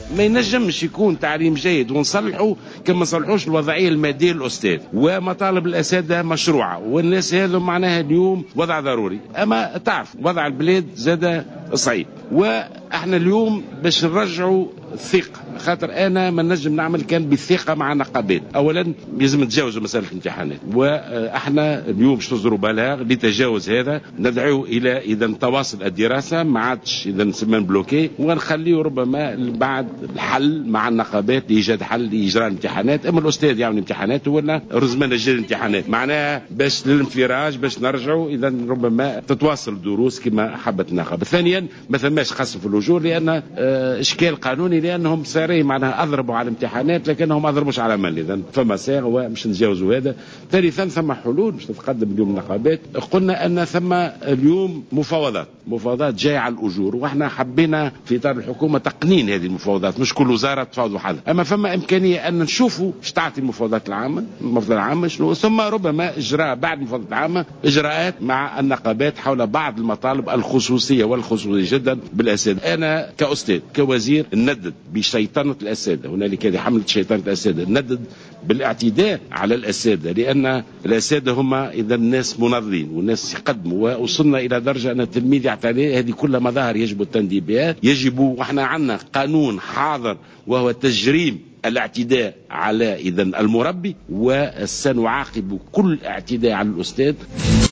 ما ينجمش يكون تعليم جيد ونصلحه كما نصلحوش الوضعيه الماديه للاستاذ. ومطالب الاساتذه مشروعه، والناس هذو معناها اليوم وضع ضروري. اما تعرف وضع البلاد زاد صعيب، واحنا اليوم باش نرجعوا الثقه، خاطر انا ما نجم نعمل كان بالثقه مع النقابات. اولا لازم نتجاوزوا مساله الامتحانات، واحنا اليوم باش تصدروا بلاغ لتجاوز هذا، ندعو الى اذا تواصل الدراسه، ما عادش اذا نسمى بلوكي، ونخليه ربما بعد الحل مع النقابات لايجاد حل لاجراء الامتحانات. اما الاستاذ يعمل امتحانات ولا رزمنا جيل الامتحانات، معناها باش للانفراج باش نرجعوا اذا ربما تتواصل الدروس كما حبت النقابه. ثانيا ما ثماش خصم في الاجور، لان اشكال قانوني، لانهم ساري معناها اضربوا على الامتحانات لكنهم ما اضربوش على مال، اذا فما ساغ ومش نتجاوزوا هذا. ثالثا ثم حلول باش تتقدم اليوم النقابات. قلنا ان ثم اليوم مفاوضات جايه على الاجور، واحنا حبينا في اطار الحكومه تقنين هذه المفاوضات، مش كل وزاره تفاوض وحدها، اما فما امكانيه ان نشوفوا ايش تعطي المفاوضات العامه شنو، ثم ربما اجراء بعد المفاوضات العامه اجراءات مع النقابات حول بعض المطالب الخصوصيه والخصوصيه جدا بالاساتذه. انا كاستاذ كوزير ندد بشيطنه الاساتذه، هنالك هذه حمله شيطنه الاساتذه، ندد بالاعتداء على الاساتذه، لان الاساتذه هم اذا الناس منظمين والناس يقدموا، ووصلنا الى درجه ان التلميذ يعتدي. هذه كل مظاهر يجب التنديد بها، واحنا عندنا قانون حاضر وهو تجريم الاعتداء على اذا المربي، وسنعاقب كل اعتداء على الاستاذ.